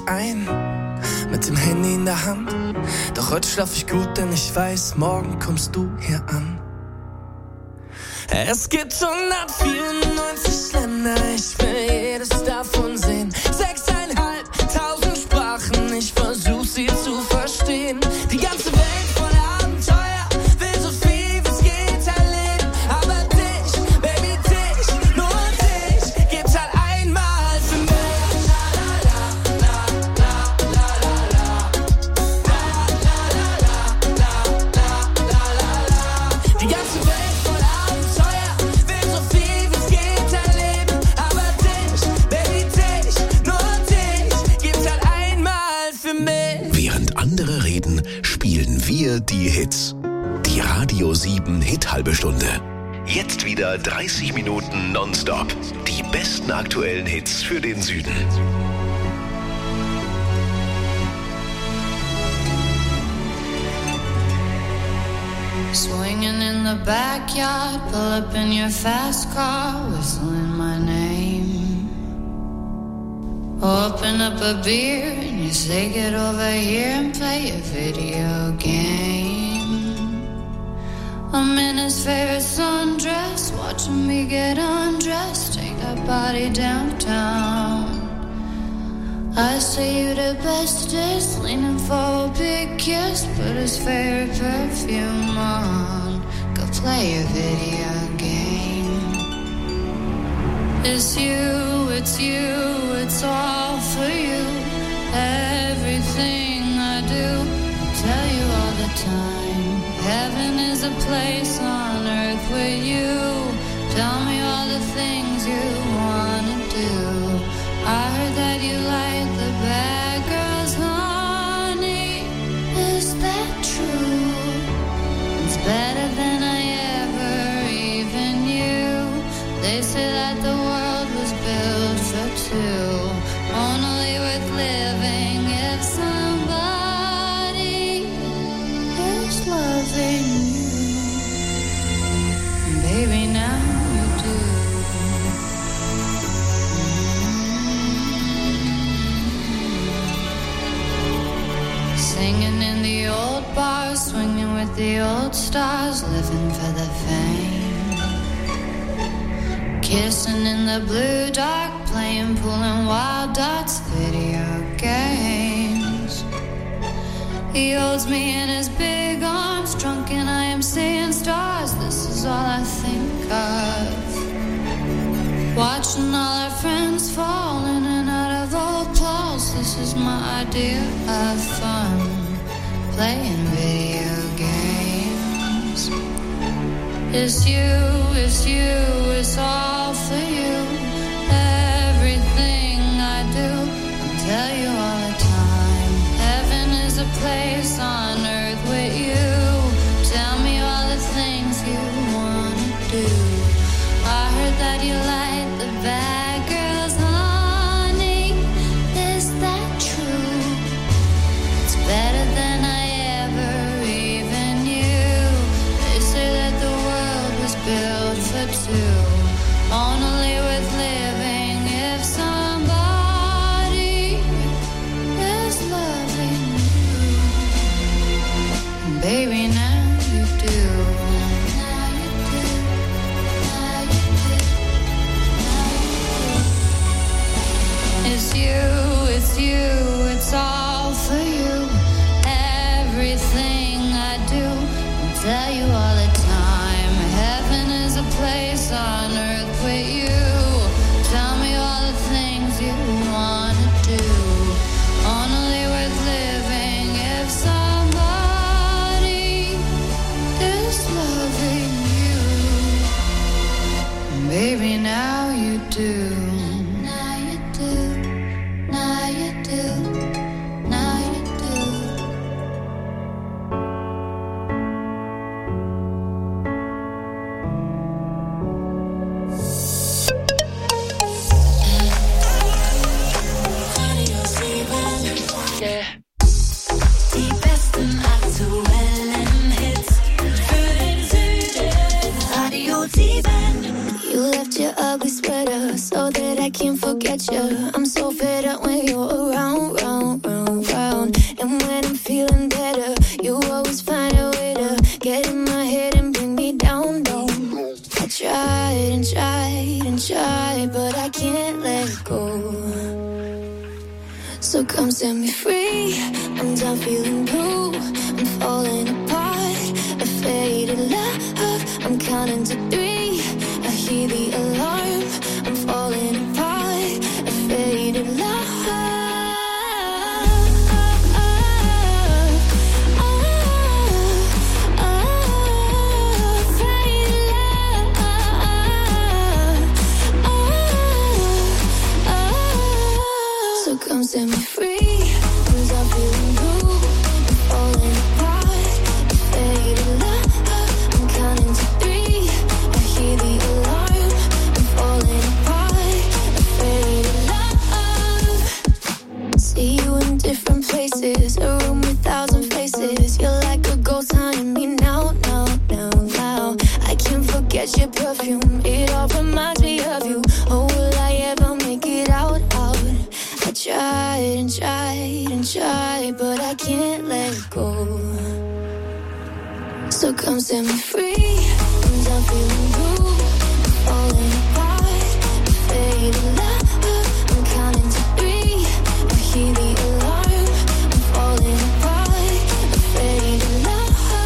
ein, mit dem Handy in der Hand. Doch heute schlaf ich gut, denn ich weiß, morgen kommst du hier an. Es gibt 194 Länder, ich will jedes davon sehen. 6.500 Sprachen, ich versuch sie zu verstehen. Die ganze Welt voller Abenteuer, will so viel wie's geht erleben. Aber dich, Baby, dich, nur dich, gibt's halt einmal für mich. Die ganze Welt voller Abenteuer, will so viel wie's geht erleben. Aber dich, Baby, dich, nur dich, gibt's halt einmal für mich. Während andere reden, spielen wir die Hits. Die Radio 7 Hit-Halbe Stunde. Jetzt wieder 30 Minuten nonstop. Die besten aktuellen Hits für den Süden. Swinging in the backyard, pull up in your fast car, whistling my name. Open up a beer and you say get over here and play a video game. I'm in his favorite sundress, watching me get undressed, take that body downtown. I say you the bestest, leaning for a big kiss, put his favorite perfume on, go play a video game. It's you, it's all for you. Everything I do, I tell you all the time. Heaven is a place on earth with you. Tell me all the things you wanna do. I heard that you like the bad girls, honey. Is that true? It's better than I ever even knew. They say that the world was built for two, only worth living if somebody is loving you. Baby, now you do. Singing in the old bars, swinging with the old stars, living for the fame. Kissing in the blue dark, playing pool and wild dots, video games. He holds me in his big arms, drunk and I am seeing stars. This is all I think of. Watching all our friends fall in and out of old clothes. This is my idea of fun, playing video games. It's you, it's all for you. Everything I do, I'll tell you all the time. Heaven is a place on earth with you. Tell me all the things you wanna do. I heard that you like the bad girls, honey. Is that true? It's better than I ever even knew. They say that the world was built for two, only worth living if somebody is loving you. Baby, now you do. Now you do. Now you do. Now you do. It's you, it's all for you. Everything I do, I'll tell you all the time. Heaven is a place on earth with you. Tell me all the things you wanna do. Only worth living if somebody is loving you. Baby, now you do. Now you do. Now you do. Now you do. Yeah. Die besten aktuellen Hits für den Süden. Radio 7. You left your ugly sweater so that I can't forget you. I'm so fed up when you're around. set me free. I'm done feeling blue. I'm falling apart. A faded love. I'm counting to 3. I hear the alarm. I'm falling apart. A faded love. Come set me free. I'm done feeling blue. I'm falling apart. Faded love. I'm counting to 3. I hear the alarm. I'm falling apart. Faded love. See you in different places. A room with 1,000 faces. You're like a ghost haunting me now, now, now, now. I can't forget your perfume. It all reminds me of you. Oh, will I ever make it out, out? I tried and tried and tried, but I can't let go. So come set me free. I'm done feeling blue. I'm falling apart. Faded love. I'm counting to 3. I hear the alarm. I'm falling apart. Faded love.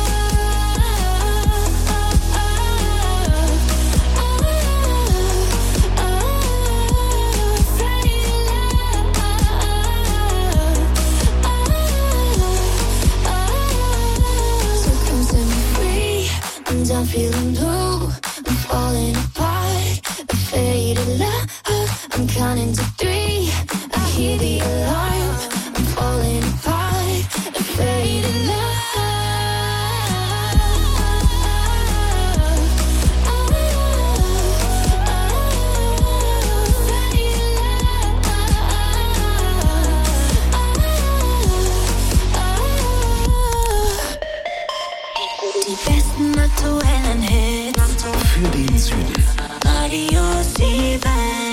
I'm feeling blue, I'm falling apart. A faded love, I'm counting to 3. I hear the alarm, I'm falling apart. A faded love. Die besten aktuellen Hits für den Süden. Radio 7.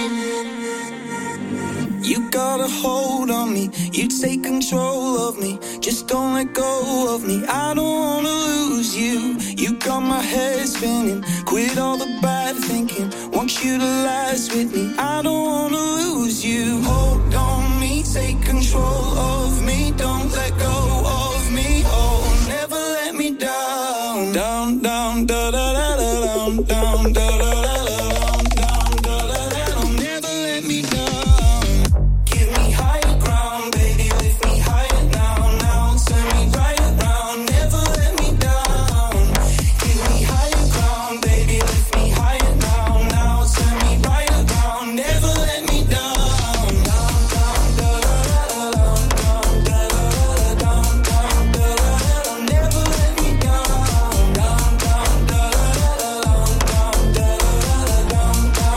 You got a hold on me, you take control of me. Just don't let go of me, I don't wanna lose you. You got my head spinning, quit all the bad thinking. Want you to last with me, I don't wanna lose you. Hold on me, take control of me. Don't let go of me, oh, never let me down. Down, down, da da da da, down, down, da da da da, down, da da da da. Never let me down. Give me higher ground, baby, lift me higher now, now. Turn me right around, never let me down. Give me higher ground, baby, lift me higher now, now. Turn me right around, never let me down. Down, down, da da da da, down, da da da da, down, da da da da. Never let me down. Down, down, da da da da, down, da da da da,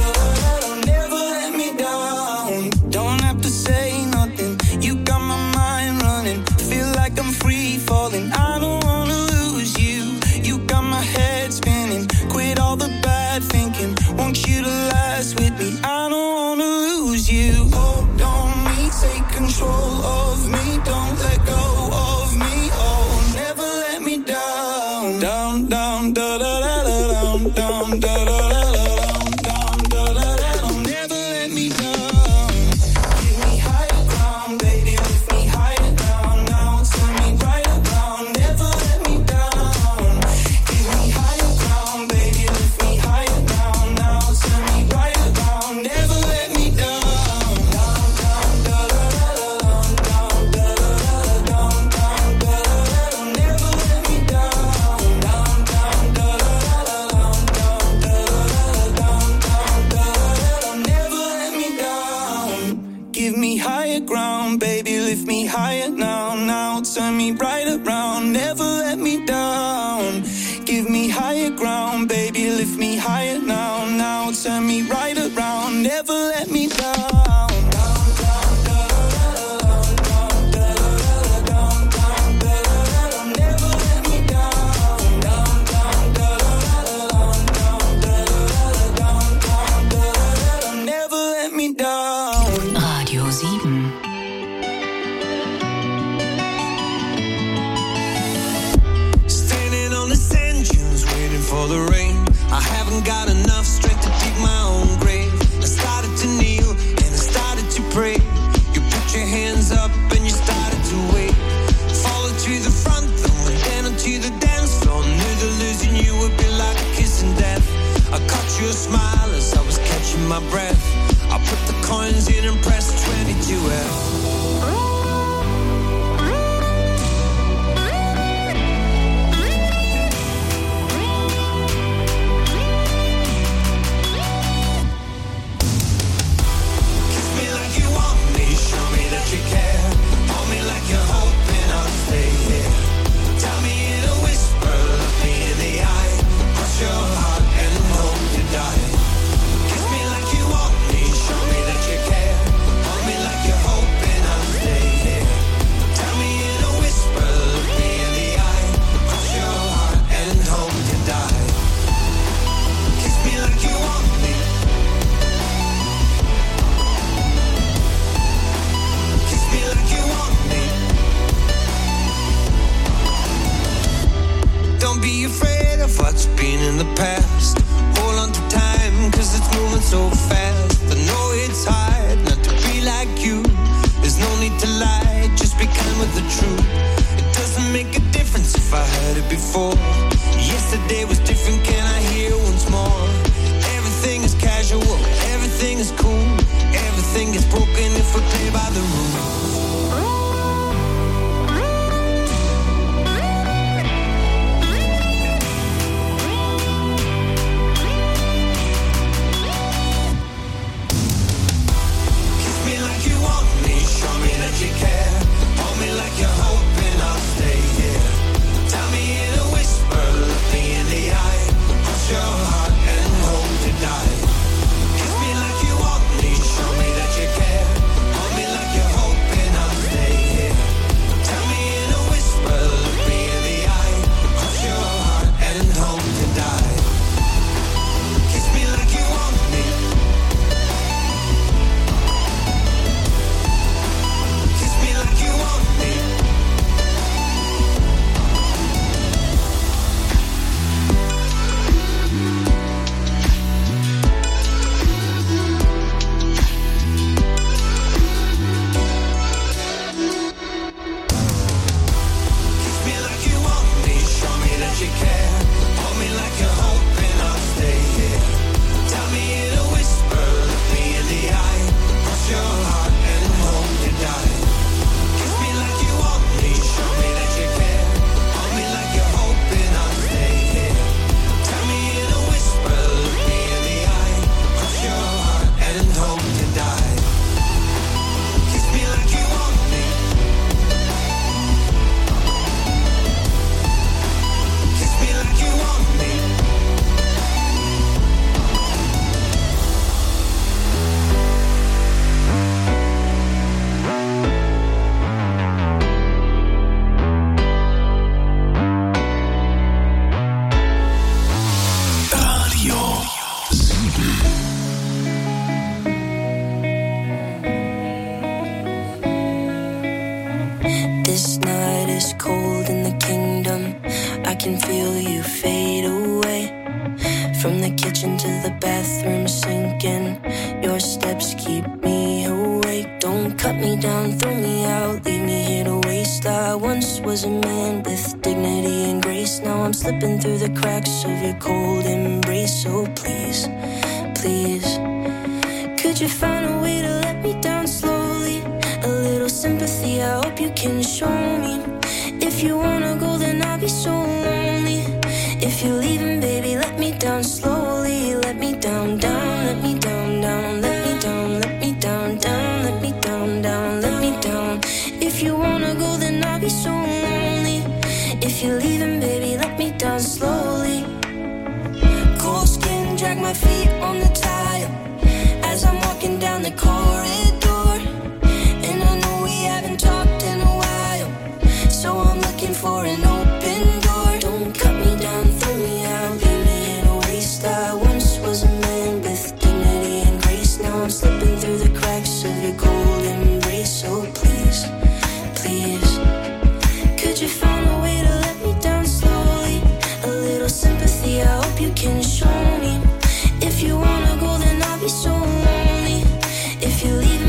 never let me down. Don't have to say nothing, you got my mind running. Feel like I'm free falling, I don't wanna lose you. You got my head spinning, quit all the bad thinking. Want you to last with me, I don't wanna lose you. Hold on me, take control of me. Don't let go of me, oh, never let me down. Down, down, da da da da, down, down, da da da da, down, da da da da. Never let me down. Give me higher ground, baby, lift me higher now, now. Turn me right around, never let me down. Give me higher ground, baby, lift me higher now, now. Turn me right around, never let me down. Down, down, da da da da, down, da da da da, down, da da da da. Never let me down. Down, down, da da da da, down, da da da da, never let me down. Give me higher ground, baby, lift me higher now, now. Turn me right around, never let me down. Give me higher ground, baby, lift me higher now, now. Turn me right around, never let me down. Down, down, da da da da, down, da da da da, down, never let me down. Down, down, da da da da, down, da da da da, never let me down. Radio 7. Standing on the sand dunes, waiting for the rain. I haven't got enough in my breath. I put the coins in and press 22F. You care, hold me like you're hoping I'll stay here. Tell me in a whisper, look me in the eye. Cross your heart and hope to die. Kiss me like you want me, show me that you care. Hold me like you're hoping I'll stay here. Tell me in a whisper, look me in the eye. Cross your heart and hope to die. Kiss me like you want me. Like you want me. Don't be afraid of what's been in the past. Hold on to time, cause it's moving so fast. I know it's hard not to be like you. There's no need to lie, just be kind with the truth. It doesn't make a difference if I heard it before. Yesterday was different, can I hear once more? Everything is casual, everything is cool. Everything is broken if we play by the rules. You care, hold me like you're hoping I'll stay here. Tell me in a whisper, look me in the eye. Cross your heart and hope to die. Kiss me like you want me, show me that you care. Hold me like you're hoping I'll stay here. Tell me in a whisper, look me in the eye. Cross your heart and hope to die. Kiss me like you want me. Like you want me. Kiss me like you want me, show me that you care. Hold me like you're hoping I'll stay here. Tell me in a whisper, look me in the eye. Cross your heart and hope to die. Like you want me, show me that you care. Hold me like you're hoping I'll stay here. Tell me in a whisper, look me in the eye. Cross your heart and hope to die. Kiss me like you want me. Kiss me like you want me. This night is cold in the kingdom. I can feel you fade away. From the kitchen to the bathroom sinking. Your steps keep me awake. Don't cut me down, throw me out, leave me here to waste. I once was a man with dignity and grace. Now I'm slipping through the cracks of your cold embrace. So please, please, could you find a way to let me down slowly? A little sympathy, I hope you can show me. If you wanna go, then I'll be so lonely. If you're leaving, baby, let me down slowly. Let me down, down, let me down, down, let me down, let me down, down, let me down, down, let me down. If you wanna go, then I'll be so lonely. If you're leaving, baby, let me down slowly. Cold skin, drag my feet on the tile as I'm walking down the corridor. And I know we haven't talked in a while, so I'm looking for an open door. Don't cut me down, throw me out, leave me in a waste. I once was a man with dignity and grace. Now I'm slipping through the cracks of your cold embrace. So please, please, could you find a way to let me down slowly? A little sympathy, I hope you can show me. If you wanna go, then I'll be so lonely. If you leave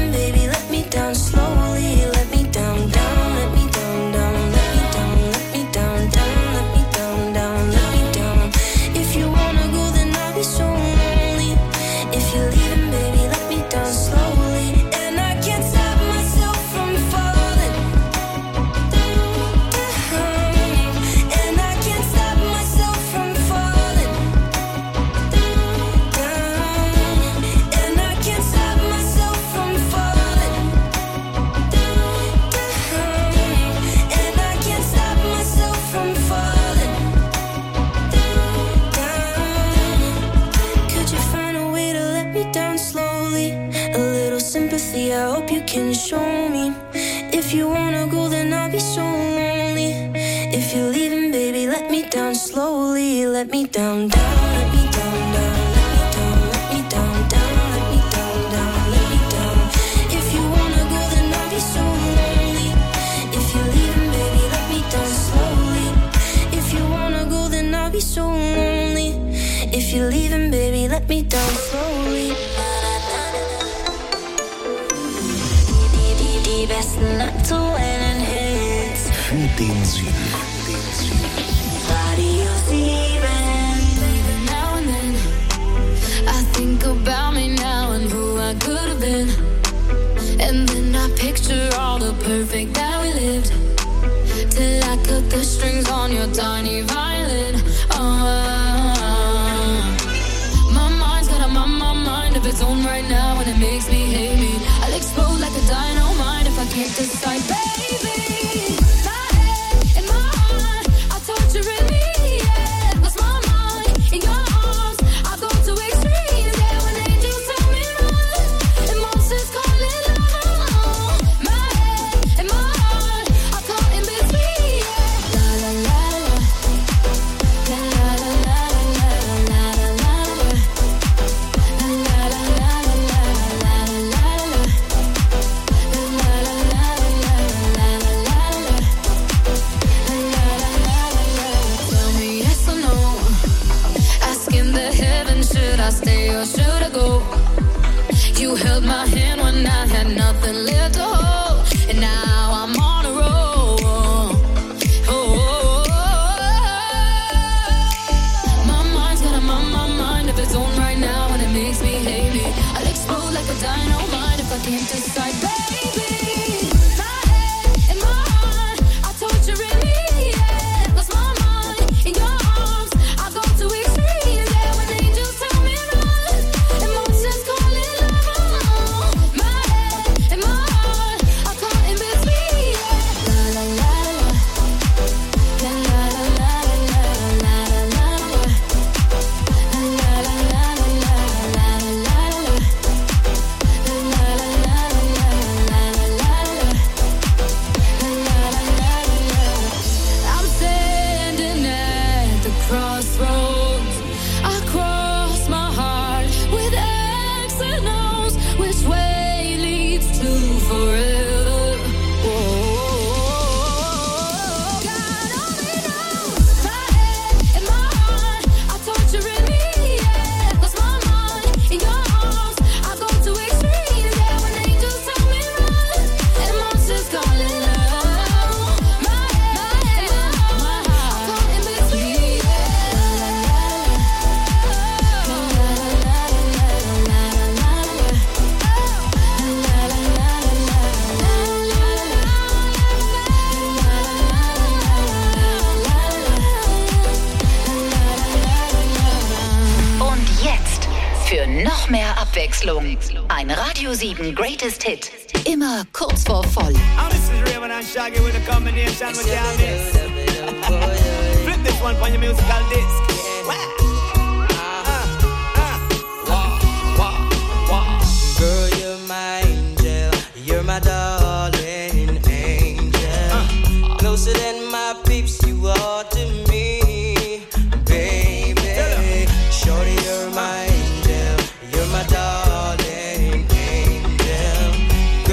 If you wanna go, then I'll be so lonely. If you're leaving, baby, let me down slowly. Let me down, down, let me down, down, let me down, let me down, down, let me down, down, let me down. If you wanna go, then I'll be so lonely. If you're leaving, baby, let me down slowly. If you wanna go, then I'll be so lonely. If you're leaving, baby, let me down slowly. Die besten aktuellen Hits für den Süden. Radio 7. Now and then I think about me now and who I could have been. And then I picture all the perfect that we lived. Till I cut the strings on your tiny violin. My mind's got a mind of its own right now, and it makes me hate me. I'll explode like a dynamite if I can't decide, baby. My head and my heart are torturing me. Yeah, lost my mind in your arms. I go to extremes. Yeah, when angels tell me run, and monsters call it love. My head and my heart are caught in between. Yeah, la la la la, la la la la la la la la. La la la la la la la la. Tell me yes or no. Asking the heavens, should I stay or should I go? You held my hand when I had nothing left to hold, and now I'm on a roll. My mind's got a mind of its own right now, and it makes me hate me. I'll explode like a dynamite if I can't decide, baby. My head and my heart are torturing me. Yeah, lost my mind in your arms. I go to extremes. Yeah, when angels tell me run, and monsters call it love. My head and my heart are caught in between. Yeah, la la la la, la la la la la la la la. La la la la la la la la. I'm standing at the crossroads. I cross my heart with X and O's. Which way leads to forever? God only knows. My head and my heart are torturing me. Yeah, lost my mind in your arms. I go to extremes. Yeah, when angels tell me run, and monsters call it love. My head and my heart are caught in between. Und jetzt für noch mehr Abwechslung ein Radio 7 Greatest Hit. Immer kurz vor voll. Oh, this is Raven and Shaggy with a combination with Calvis. Flip this one on your musical disc. Wow.